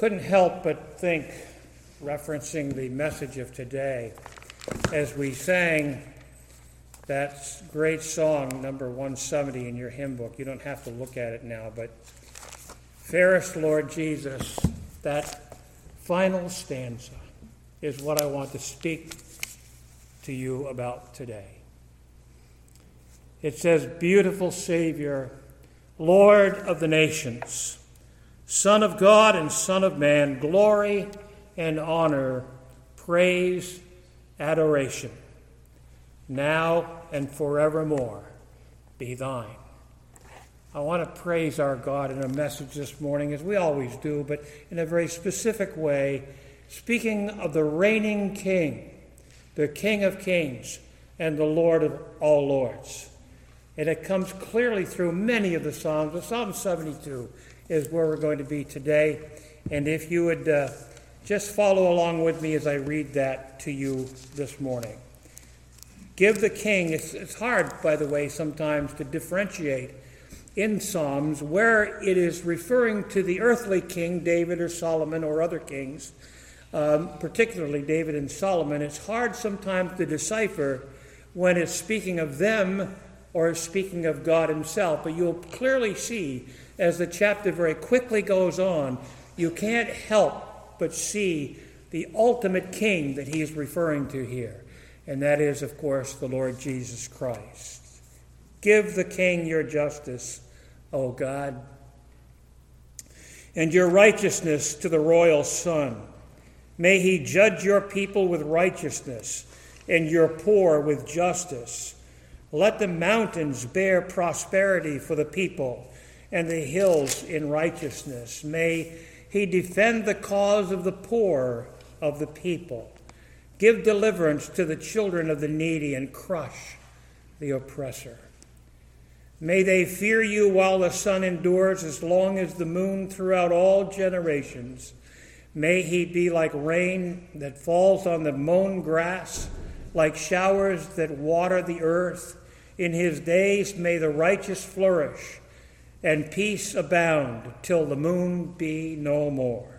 couldn't help but think, referencing the message of today, as we sang that great song, number 170 in your hymn book. You don't have to look at it now, but fairest Lord Jesus, that final stanza is what I want to speak to you about today. It says, beautiful Savior, Lord of the nations, Son of God and Son of man, glory and honor, praise, adoration, now and forevermore be thine. I want to praise our God in a message this morning, as we always do, but in a very specific way, speaking of the reigning King, the King of kings and the Lord of all lords. And it comes clearly through many of the Psalms. But Psalm 72 is where we're going to be today. And if you would just follow along with me as I read that to you this morning. Give the King, it's hard, by the way, sometimes to differentiate in Psalms where it is referring to the earthly king, David or Solomon or other kings, particularly David and Solomon. It's hard sometimes to decipher when it's speaking of them or speaking of God himself. But you'll clearly see as the chapter very quickly goes on, you can't help but see the ultimate king that he's referring to here. And that is, of course, the Lord Jesus Christ. Give the king your justice, O God, and your righteousness to the royal son. May he judge your people with righteousness and your poor with justice. Let the mountains bear prosperity for the people and the hills in righteousness. May he defend the cause of the poor of the people. Give deliverance to the children of the needy and crush the oppressor. May they fear you while the sun endures, as long as the moon throughout all generations. May he be like rain that falls on the mown grass, like showers that water the earth. In his days may the righteous flourish, and peace abound till the moon be no more.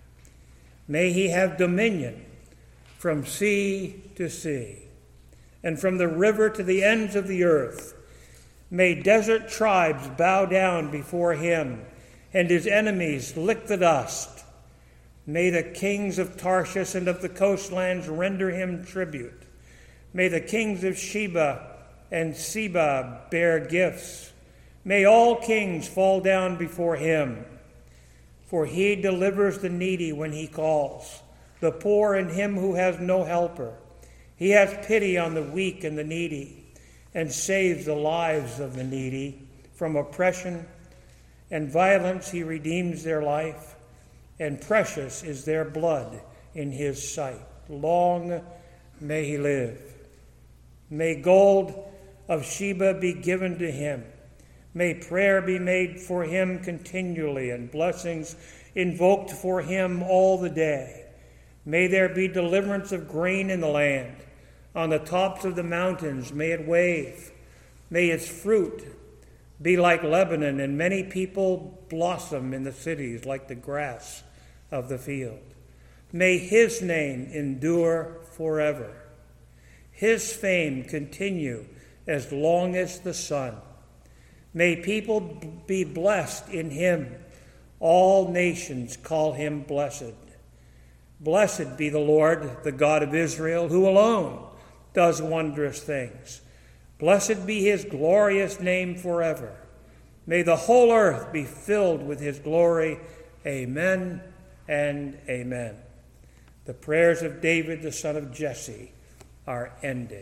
May he have dominion from sea to sea, and from the river to the ends of the earth. May desert tribes bow down before him, and his enemies lick the dust. May the kings of Tarshish and of the coastlands render him tribute. May the kings of Sheba and Seba bear gifts. May all kings fall down before him. For he delivers the needy when he calls, the poor and him who has no helper. He has pity on the weak and the needy, and saves the lives of the needy from oppression and violence. He redeems their life, and precious is their blood in his sight. Long may he live. May gold of Sheba be given to him. May prayer be made for him continually, and blessings invoked for him all the day. May there be deliverance of grain in the land. On the tops of the mountains may it wave. May its fruit be like Lebanon, and many people blossom in the cities like the grass of the field. May his name endure forever. His fame continue as long as the sun. May people be blessed in him. All nations call him blessed. Blessed be the Lord, the God of Israel, who alone does wondrous things. Blessed be his glorious name forever. May the whole earth be filled with his glory. Amen and amen. The prayers of David, the son of Jesse, are ended.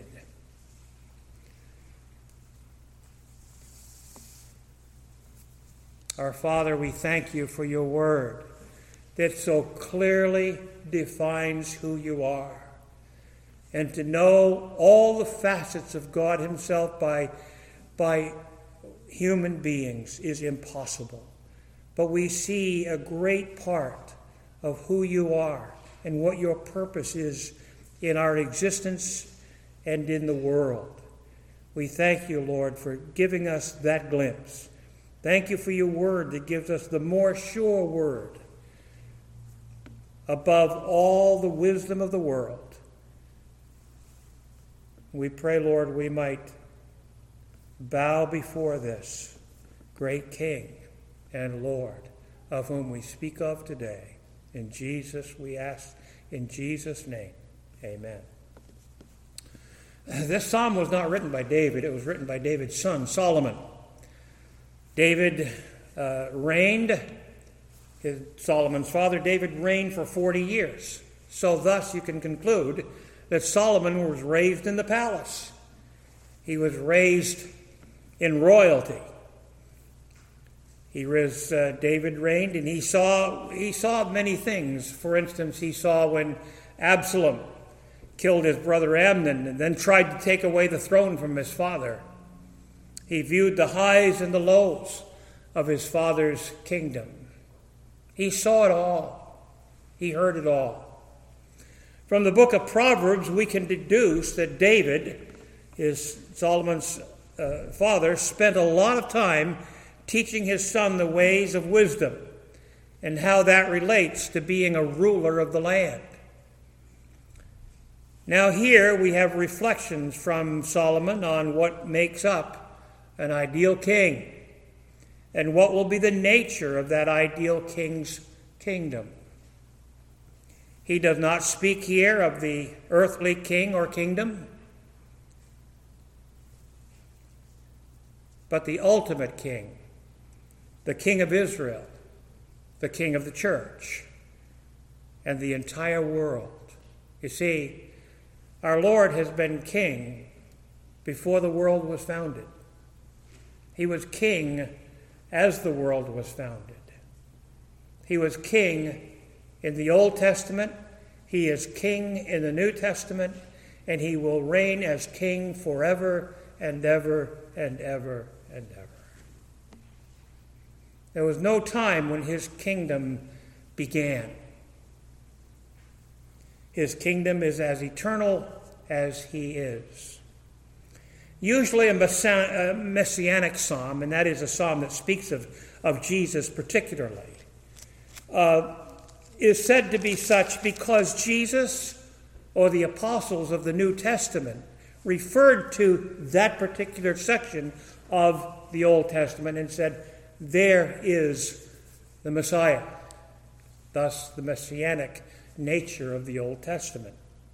Our Father, we thank you for your word that so clearly defines who you are. And to know all the facets of God himself by human beings is impossible. But we see a great part of who you are and what your purpose is in our existence and in the world. We thank you, Lord, for giving us that glimpse. Thank you for your word that gives us the more sure word above all the wisdom of the world. We pray, Lord, we might bow before this great King and Lord of whom we speak of today. In Jesus we ask, in Jesus' name, amen. This psalm was not written by David. It was written by David's son, Solomon. David reigned. Solomon's father, David, reigned for 40 years. So thus you can conclude that Solomon was raised in the palace. He was raised in royalty. David reigned, and he saw many things. For instance, he saw when Absalom killed his brother Amnon and then tried to take away the throne from his father. He viewed the highs and the lows of his father's kingdom. He saw it all. He heard it all. From the book of Proverbs, we can deduce that David, Solomon's father, spent a lot of time teaching his son the ways of wisdom and how that relates to being a ruler of the land. Now here we have reflections from Solomon on what makes up an ideal king and what will be the nature of that ideal king's kingdom. He does not speak here of the earthly king or kingdom, but the ultimate king, the king of Israel, the king of the church, and the entire world. You see, our Lord has been king before the world was founded. He was king as the world was founded. He was king in the Old Testament. He is king in the New Testament, and he will reign as king forever and ever and ever and ever. There was no time when his kingdom began. His kingdom is as eternal as he is. Usually a messianic psalm, and that is a psalm that speaks of Jesus particularly, is said to be such because Jesus or the apostles of the New Testament referred to that particular section of the Old Testament and said, there is the Messiah, thus the messianic nature of the Old Testament.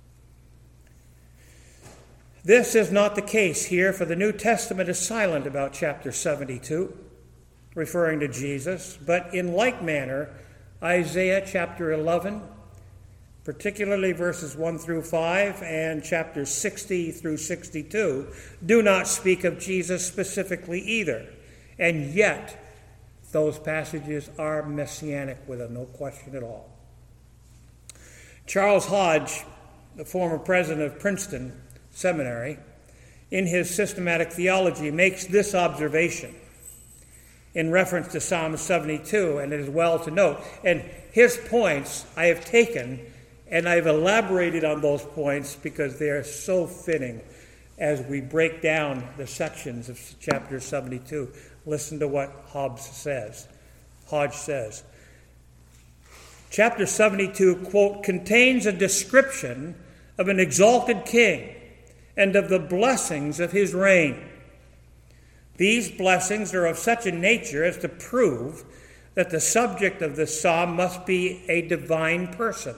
This is not the case here, for the New Testament is silent about chapter 72, referring to Jesus, but in like manner, Isaiah chapter 11, particularly verses 1 through 5, and chapters 60 through 62, do not speak of Jesus specifically either, and yet those passages are messianic with no question at all. Charles Hodge, the former president of Princeton Seminary, in his systematic theology, makes this observation in reference to Psalm 72, and it is well to note. And his points I have taken, and I've elaborated on those points because they are so fitting as we break down the sections of chapter 72. Listen to what Hodge says. Chapter 72, quote, contains a description of an exalted king and of the blessings of his reign. These blessings are of such a nature as to prove that the subject of this psalm must be a divine person.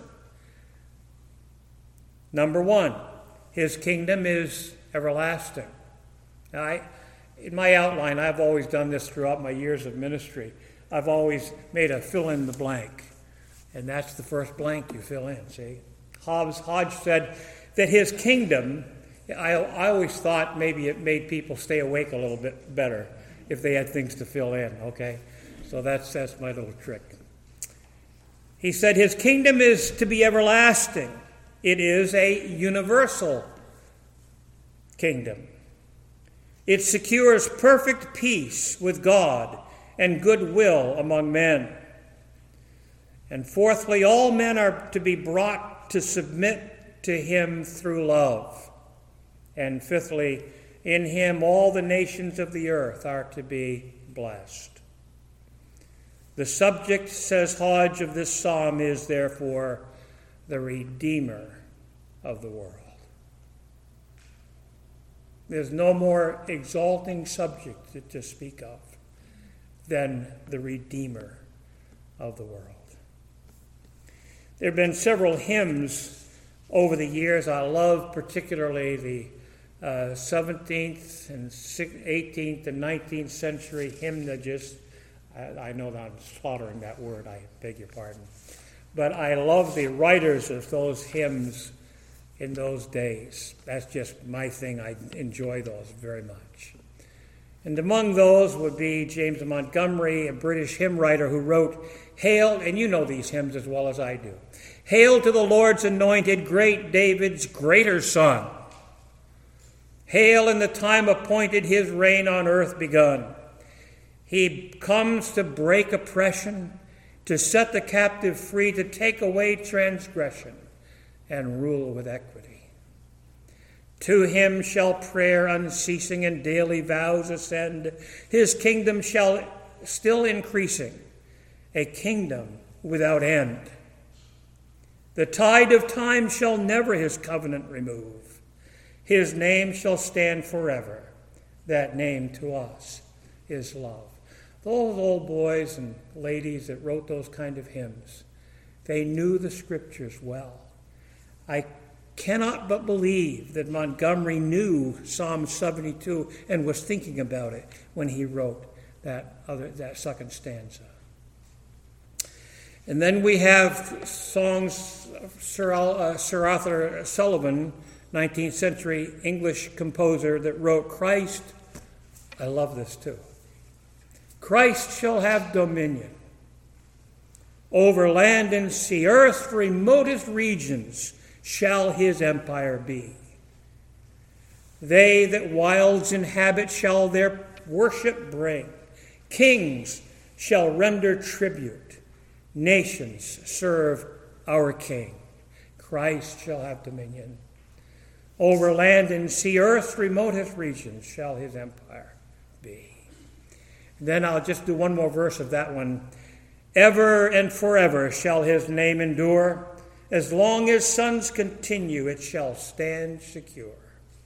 Number one, his kingdom is everlasting. Now, in my outline, I've always done this throughout my years of ministry. I've always made a fill in the blank. And that's the first blank you fill in, see? Hodge said that his kingdom, I always thought maybe it made people stay awake a little bit better if they had things to fill in, okay? So that's my little trick. He said his kingdom is to be everlasting. It is a universal kingdom. It secures perfect peace with God and goodwill among men. And fourthly, all men are to be brought to submit to him through love. And fifthly, in him all the nations of the earth are to be blessed. The subject, says Hodge, of this psalm is, therefore, the Redeemer of the world. There's no more exalting subject to speak of than the Redeemer of the world. There have been several hymns over the years. I love particularly the 17th and 18th and 19th century hymnagists. I know that I'm slaughtering that word, I beg your pardon. But I love the writers of those hymns in those days. That's just my thing. I enjoy those very much. And among those would be James Montgomery, a British hymn writer who wrote, "Hail," and you know these hymns as well as I do. "Hail to the Lord's anointed, great David's greater son. Hail in the time appointed, his reign on earth begun. He comes to break oppression, to set the captive free, to take away transgression, and rule with equity. To him shall prayer unceasing and daily vows ascend. His kingdom shall still increasing, a kingdom without end. The tide of time shall never his covenant remove. His name shall stand forever. That name to us is love." Those old boys and ladies that wrote those kind of hymns, they knew the scriptures well. I cannot but believe that Montgomery knew Psalm 72 and was thinking about it when he wrote that second stanza. And then we have songs of Sir Arthur Sullivan, 19th century English composer, that wrote, "Christ," I love this too, "Christ shall have dominion over land and sea. Earth's remotest regions shall his empire be. They that wilds inhabit shall their worship bring. Kings shall render tribute. Nations serve our King. Christ shall have dominion over land and sea. Earth's remotest regions shall his empire be." Then I'll just do one more verse of that one. "Ever and forever shall his name endure. As long as suns continue, it shall stand secure.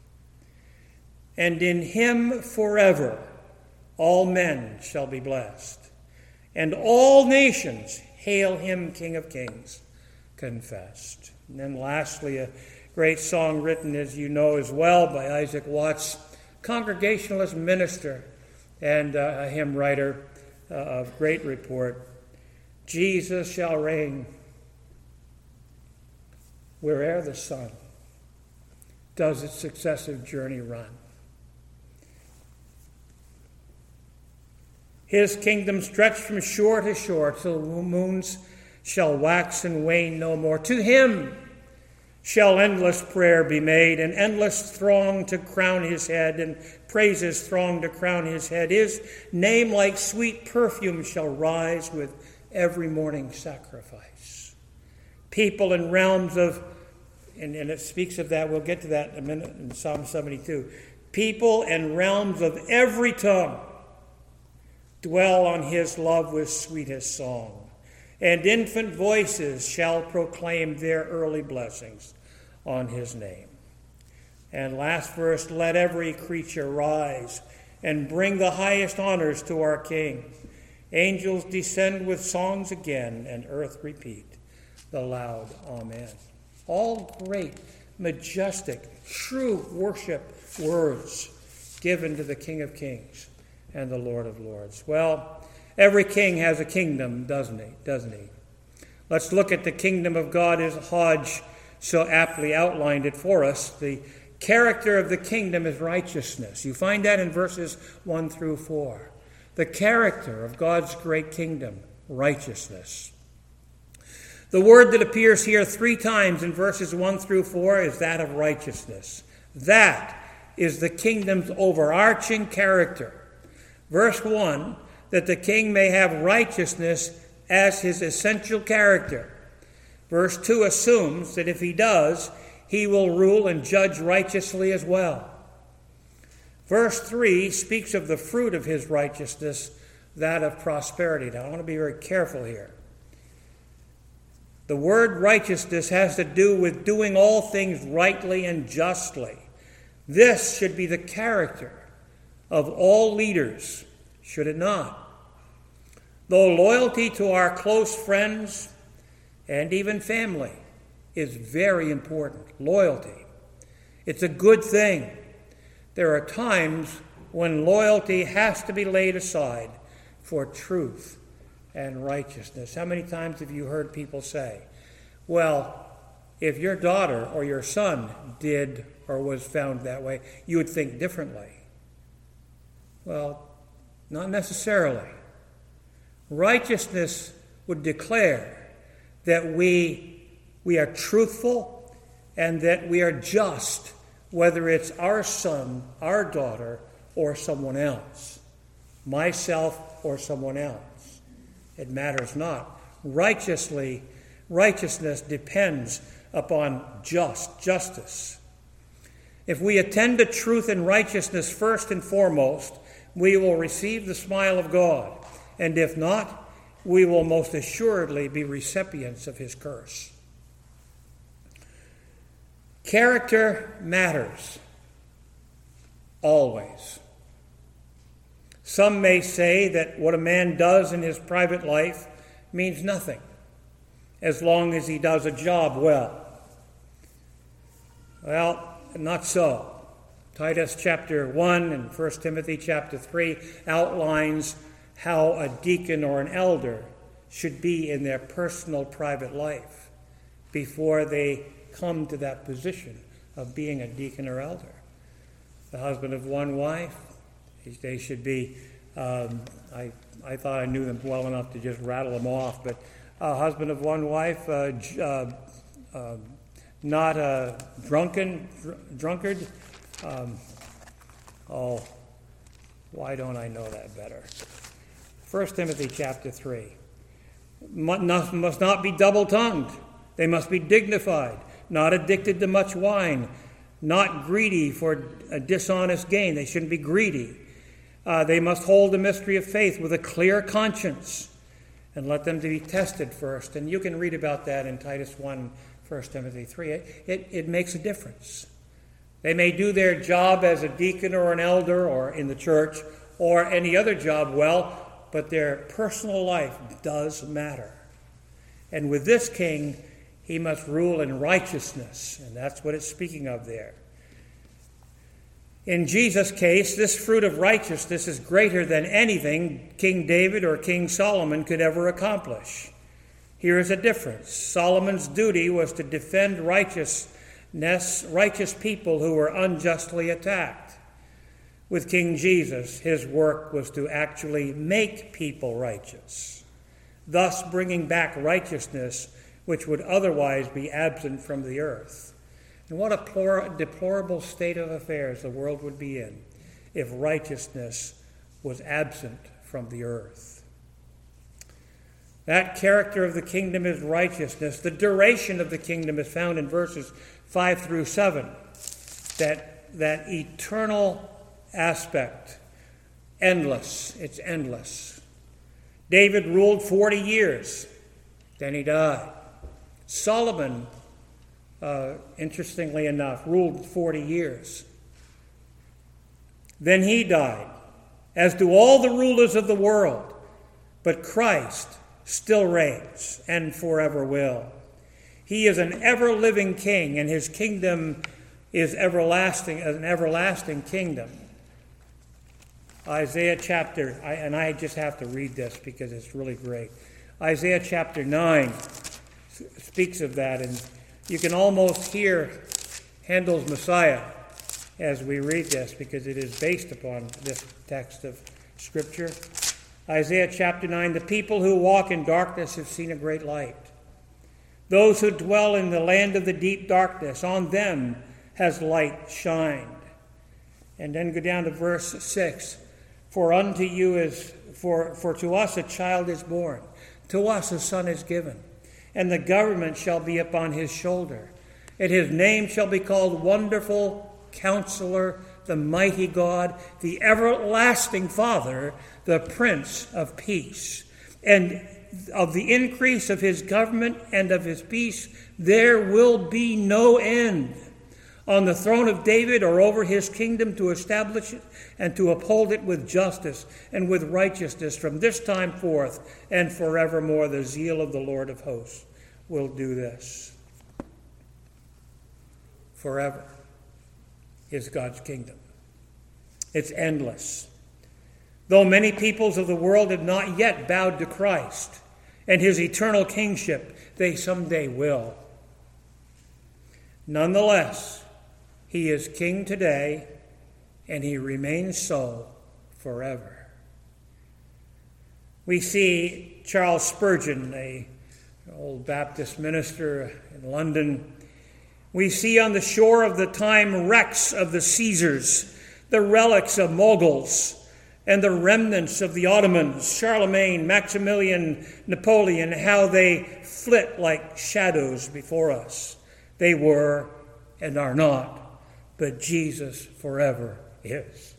And in him forever all men shall be blessed. And all nations hail him, King of kings, confessed." And then lastly, a great song written, as you know as well, by Isaac Watts, Congregationalist minister and a hymn writer of great report. "Jesus shall reign where'er the sun does its successive journey run. His kingdom stretched from shore to shore till moons shall wax and wane no more. To him shall endless prayer be made, and endless throng to crown his head, and praises throng to crown his head. His name like sweet perfume shall rise with every morning sacrifice. People and realms of," and it speaks of that, we'll get to that in a minute in Psalm 72. "People and realms of every tongue dwell on his love with sweetest song, and infant voices shall proclaim their early blessings on his name." And last verse, "Let every creature rise and bring the highest honors to our King. Angels descend with songs again, and earth repeat the loud Amen." All great, majestic, true worship words given to the King of Kings and the Lord of Lords. Well, every king has a kingdom, doesn't he? Let's look at the kingdom of God as Hodge so aptly outlined it for us. The character of the kingdom is righteousness. You find that in verses 1 through 4. The character of God's great kingdom, righteousness. The word that appears here 3 times in verses 1 through 4 is that of righteousness. That is the kingdom's overarching character. Verse 1, that the king may have righteousness as his essential character. Verse 2 assumes that if he does, he will rule and judge righteously as well. Verse 3 speaks of the fruit of his righteousness, that of prosperity. Now, I want to be very careful here. The word righteousness has to do with doing all things rightly and justly. This should be the character of all leaders, should it not? Though loyalty to our close friends and even family is very important, loyalty. It's a good thing. There are times when loyalty has to be laid aside for truth and righteousness. How many times have you heard people say, well, if your daughter or your son did or was found that way, you would think differently? Well, not necessarily. Righteousness would declare that we are truthful and that we are just, whether it's our son, our daughter, or someone else, myself or someone else. It matters not. Righteousness depends upon justice. If we attend to truth and righteousness first and foremost, we will receive the smile of God, and if not, we will most assuredly be recipients of his curse. Character matters, always. Some may say that what a man does in his private life means nothing, as long as he does a job well. Well, not so. Titus chapter 1 and 1 Timothy chapter 3 outlines how a deacon or an elder should be in their personal private life before they come to that position of being a deacon or elder. The husband of one wife, they should be, I thought I knew them well enough to just rattle them off, but a husband of one wife, not a drunkard. Why don't I know that better? 1 Timothy chapter 3. Must not be double-tongued. They must be dignified, not addicted to much wine, not greedy for a dishonest gain. They shouldn't be greedy. They must hold the mystery of faith with a clear conscience and let them to be tested first. And you can read about that in Titus 1, 1 Timothy 3. It makes a difference. They may do their job as a deacon or an elder or in the church or any other job well, but their personal life does matter. And with this king, he must rule in righteousness, and that's what it's speaking of there. In Jesus' case, this fruit of righteousness is greater than anything King David or King Solomon could ever accomplish. Here is a difference. Solomon's duty was to defend righteous people who were unjustly attacked. With King Jesus, his work was to actually make people righteous, thus bringing back righteousness which would otherwise be absent from the earth. And what a deplorable state of affairs the world would be in if righteousness was absent from the earth. That character of the kingdom is righteousness. The duration of the kingdom is found in verses 5 through 7. That eternal aspect, endless. It's endless. David ruled 40 years. Then he died. Solomon, interestingly enough, ruled 40 years. Then he died, as do all the rulers of the world. But Christ still reigns and forever will. He is an ever-living king, and his kingdom is everlasting, an everlasting kingdom. Isaiah chapter, and I just have to read this because it's really great. Isaiah chapter 9 speaks of that, and you can almost hear Handel's Messiah as we read this because it is based upon this text of Scripture. Isaiah chapter 9, the people who walk in darkness have seen a great light. Those who dwell in the land of the deep darkness, on them has light shined. And then go down to verse 6. For unto you is, for to us a child is born, to us a son is given, and the government shall be upon his shoulder. And his name shall be called Wonderful Counselor, the mighty God, the everlasting Father, the Prince of Peace. And of the increase of his government and of his peace, there will be no end. On the throne of David or over his kingdom, to establish it and to uphold it with justice and with righteousness from this time forth and forevermore. The zeal of the Lord of hosts will do this. Forever is God's kingdom. It's endless. Though many peoples of the world have not yet bowed to Christ and his eternal kingship, they someday will. Nonetheless, he is king today, and he remains so forever. We see Charles Spurgeon, an old Baptist minister in London. We see on the shore of the time wrecks of the Caesars, the relics of Moguls, and the remnants of the Ottomans, Charlemagne, Maximilian, Napoleon, how they flit like shadows before us. They were and are not, but Jesus forever is.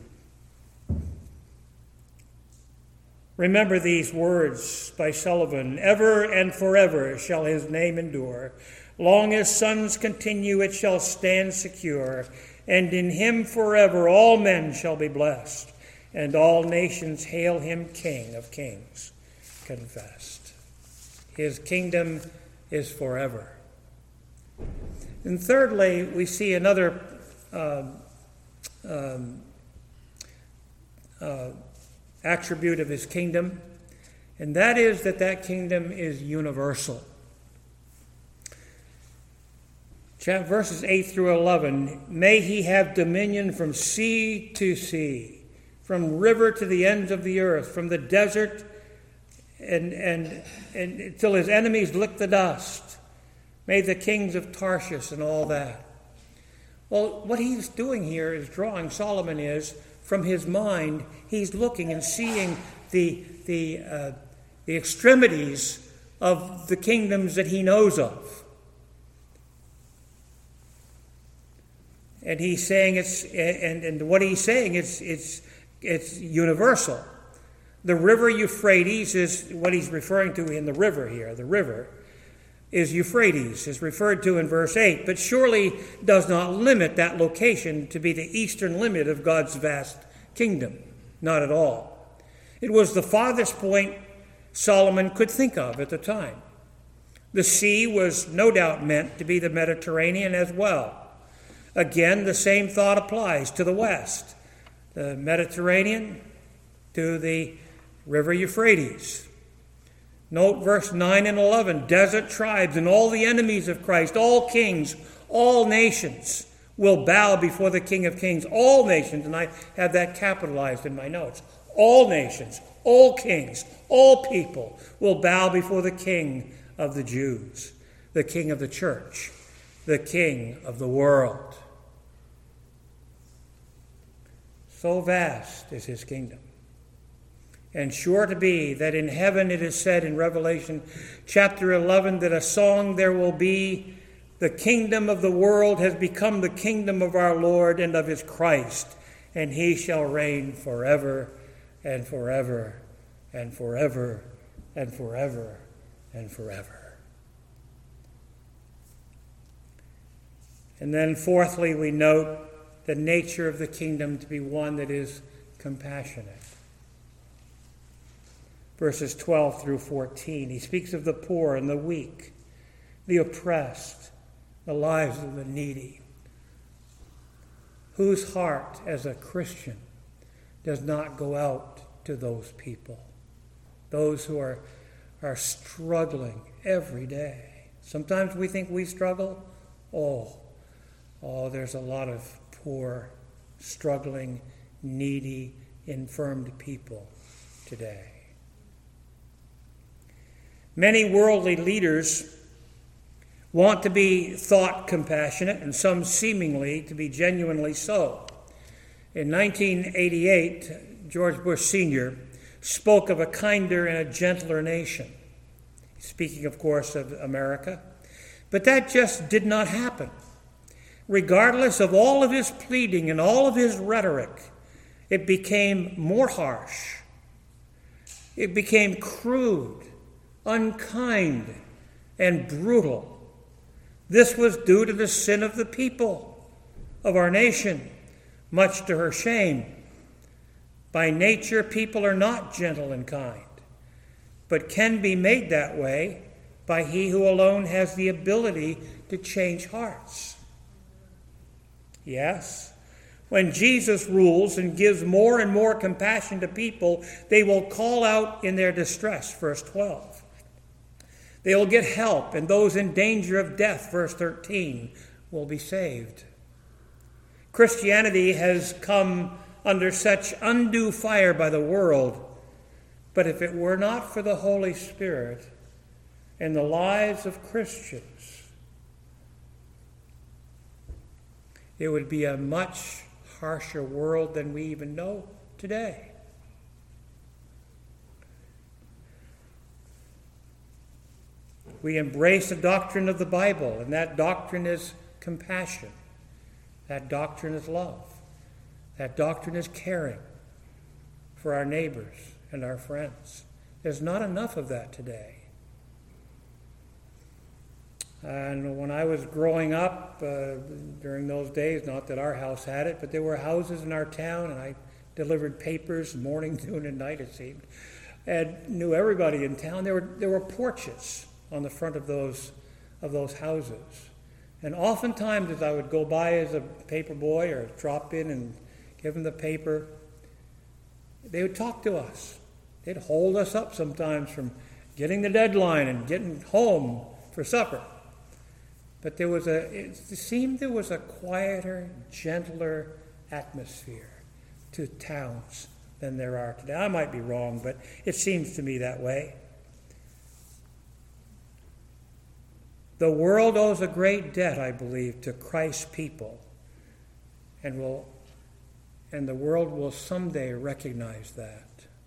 Remember these words by Sullivan: ever and forever shall his name endure. Long as suns continue, it shall stand secure. And in him forever all men shall be blessed, and all nations hail him King of kings confessed. His kingdom is forever. And thirdly, we see another attribute of his kingdom, and that is that kingdom is universal. Verses 8 through 11, may he have dominion from sea to sea, from river to the ends of the earth, from the desert and till his enemies lick the dust. May the kings of Tarshish and all that. Well, what he's doing here is drawing, Solomon is, from his mind, he's looking and seeing the extremities of the kingdoms that he knows of. And he's saying what he's saying it's universal. The river Euphrates is what he's referring to in the river here. The river is Euphrates, is referred to in verse 8, but surely does not limit that location to be the eastern limit of God's vast kingdom. Not at all. It was the farthest point Solomon could think of at the time. The sea was no doubt meant to be the Mediterranean as well. Again, the same thought applies to the west, the Mediterranean to the river Euphrates. Note verse 9 and 11, desert tribes and all the enemies of Christ, all kings, all nations will bow before the King of Kings. All nations, and I have that capitalized in my notes. All nations, all kings, all people will bow before the King of the Jews, the King of the church, the King of the world. So vast is his kingdom. And sure to be that in heaven it is said in Revelation chapter 11 that a song there will be, the kingdom of the world has become the kingdom of our Lord and of his Christ, and he shall reign forever and forever and forever and forever and forever. And then fourthly, we note the nature of the kingdom to be one that is compassionate. Verses 12 through 14, he speaks of the poor and the weak, the oppressed, the lives of the needy. Whose heart, as a Christian, does not go out to those people, those who are struggling every day? Sometimes we think we struggle. Oh, there's a lot of poor, struggling, needy, infirmed people today. Many worldly leaders want to be thought compassionate, and some seemingly to be genuinely so. In 1988, George Bush Sr. spoke of a kinder and a gentler nation, speaking, of course, of America. But that just did not happen. regardless of all of his pleading and all of his rhetoric, it became more harsh. It became crude, unkind, and brutal. This was due to the sin of the people of our nation, much to her shame. By nature, people are not gentle and kind, but can be made that way by he who alone has the ability to change hearts. Yes, when Jesus rules and gives more and more compassion to people, they will call out in their distress, verse 12. They will get help, and those in danger of death, verse 13, will be saved. Christianity has come under such undue fire by the world, but if it were not for the Holy Spirit in the lives of Christians, it would be a much harsher world than we even know today. We embrace the doctrine of the Bible, and that doctrine is compassion. That doctrine is love. That doctrine is caring for our neighbors and our friends. There's not enough of that today. And when I was growing up, during those days, not that our house had it, but there were houses in our town, and I delivered papers morning, noon, and night, it seemed, and knew everybody in town. There were porches on the front of those houses. And oftentimes, as I would go by as a paper boy or drop in and give them the paper, they would talk to us. They'd hold us up sometimes from getting the deadline and getting home for supper. But it seemed there was a quieter, gentler atmosphere to towns than there are today. I might be wrong, but it seems to me that way. The world owes a great debt, I believe, to Christ's people, and the world will someday recognize that.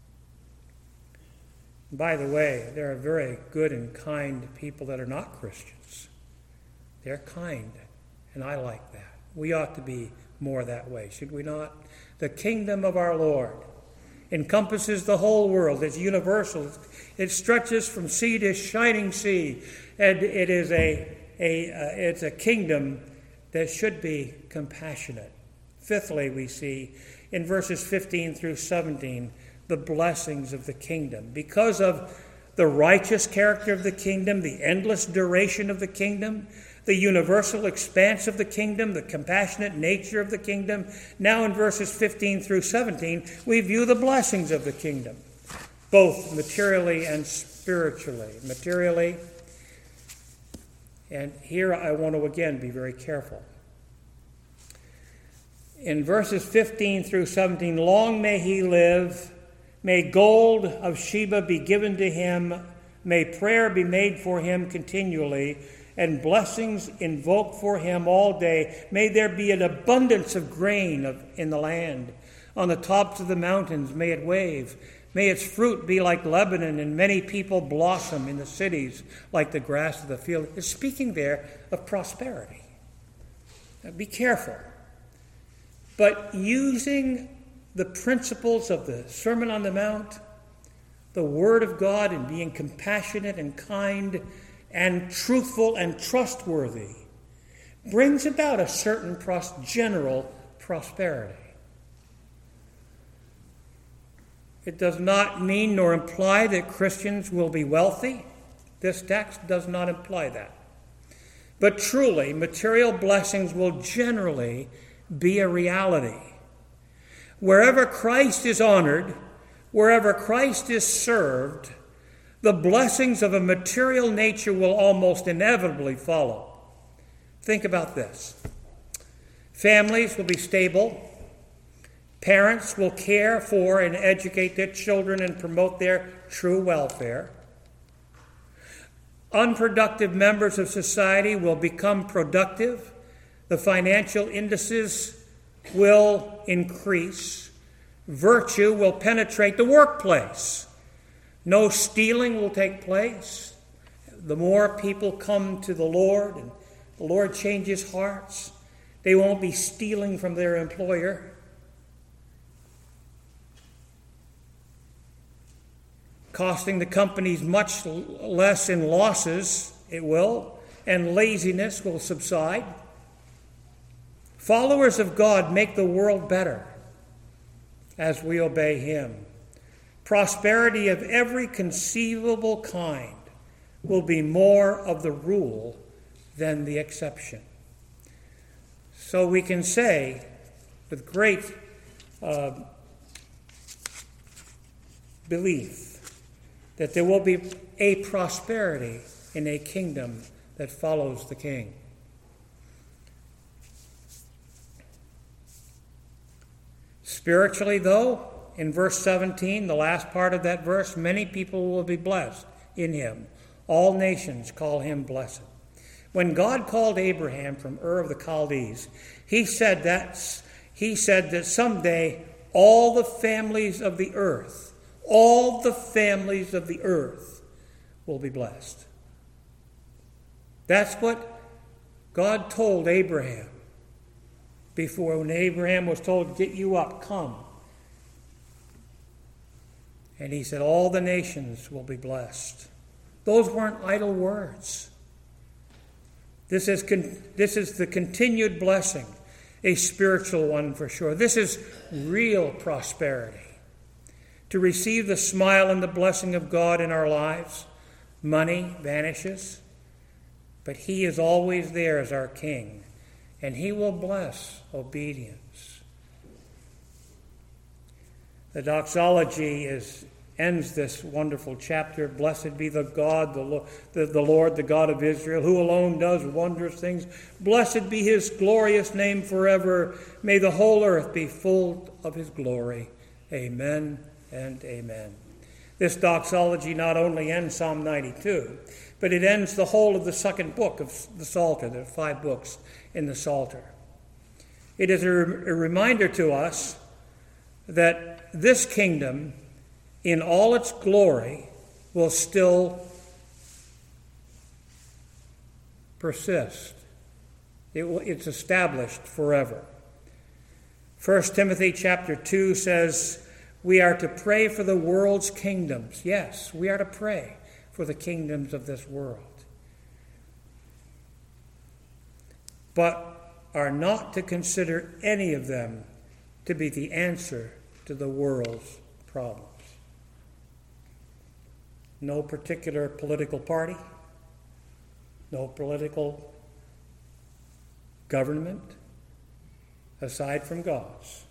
By the way, there are very good and kind people that are not Christians. They're kind, and I like that. We ought to be more that way, should we not? The kingdom of our Lord encompasses the whole world. It's universal. It stretches from sea to shining sea, and it is it's a kingdom that should be compassionate. Fifthly, we see in verses 15 through 17 the blessings of the kingdom. Because of the righteous character of the kingdom, the endless duration of the kingdom, the universal expanse of the kingdom, the compassionate nature of the kingdom. Now in verses 15 through 17, we view the blessings of the kingdom, both materially and spiritually. Materially, and here I want to again be very careful. In verses 15 through 17, long may he live, may gold of Sheba be given to him, may prayer be made for him continually, and blessings invoked for him all day. May there be an abundance of grain in the land. On the tops of the mountains may it wave. May its fruit be like Lebanon, and many people blossom in the cities like the grass of the field. It's speaking there of prosperity. Now, be careful. But using the principles of the Sermon on the Mount, the Word of God, and being compassionate and kind and truthful and trustworthy brings about a certain general prosperity. It does not mean nor imply that Christians will be wealthy. This text does not imply that. But truly, material blessings will generally be a reality. Wherever Christ is honored, wherever Christ is served, the blessings of a material nature will almost inevitably follow. Think about this. Families will be stable. Parents will care for and educate their children and promote their true welfare. Unproductive members of society will become productive. The financial indices will increase. Virtue will penetrate the workplace. No stealing will take place. The more people come to the Lord and the Lord changes hearts, They won't be stealing from their employer. Costing the companies much less in losses, it will, and laziness will subside. Followers of God make the world better as we obey Him. Prosperity of every conceivable kind will be more of the rule than the exception. So we can say with great belief that there will be a prosperity in a kingdom that follows the King. Spiritually, though, in verse 17, the last part of that verse, many people will be blessed in him. All nations call him blessed. When God called Abraham from Ur of the Chaldees, he said that someday all the families of the earth will be blessed. That's what God told Abraham before, when Abraham was told, "Get you up, come." And he said, all the nations will be blessed. Those weren't idle words. This is the continued blessing, a spiritual one for sure. This is real prosperity. To receive the smile and the blessing of God in our lives, money vanishes, but He is always there as our King, and He will bless obedience. The doxology ends this wonderful chapter. Blessed be the God, the Lord, the God of Israel, who alone does wondrous things. Blessed be His glorious name forever. May the whole earth be full of His glory. Amen and amen. This doxology not only ends Psalm 92, but it ends the whole of the second book of the Psalter. There are 5 books in the Psalter. It is a reminder to us that this kingdom, in all its glory, will still persist. It's established forever. 1 Timothy chapter 2 says, we are to pray for the world's kingdoms. Yes, we are to pray for the kingdoms of this world, but are not to consider any of them to be the answer to the world's problems. No particular political party, no political government, aside from God's,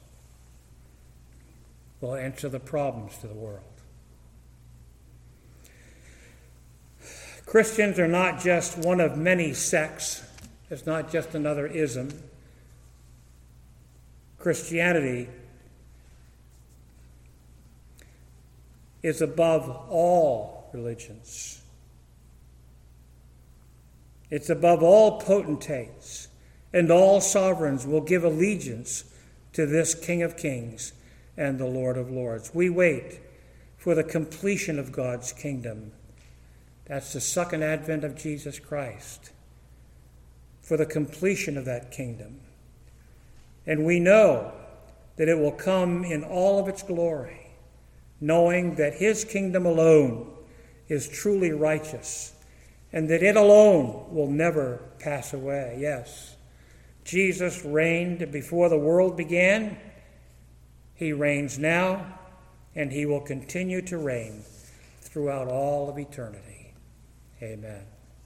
will answer the problems to the world. Christians are not just one of many sects. It's not just another ism. Christianity is above all religions. It's above all potentates, and all sovereigns will give allegiance to this King of Kings and the Lord of Lords. We wait for the completion of God's kingdom. That's the second advent of Jesus Christ. For the completion of that kingdom. And we know that it will come in all of its glory, knowing that His kingdom alone is truly righteous, and that it alone will never pass away. Yes, Jesus reigned before the world began. He reigns now, and He will continue to reign throughout all of eternity. Amen.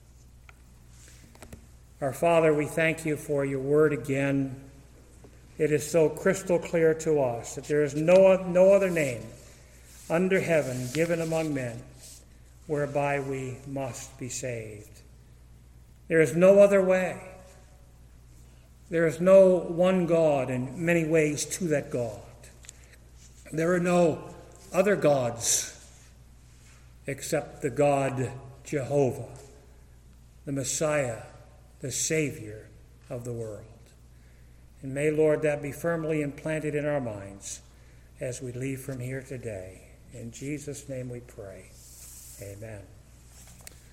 Our Father, we thank You for Your word again. It is so crystal clear to us that there is no other name under heaven given among men whereby we must be saved. There is no other way. There is no one God in many ways to that God. There are no other gods except the God Jehovah, the Messiah, the Savior of the world. And may, Lord, that be firmly implanted in our minds as we leave from here today. In Jesus' name we pray. Amen.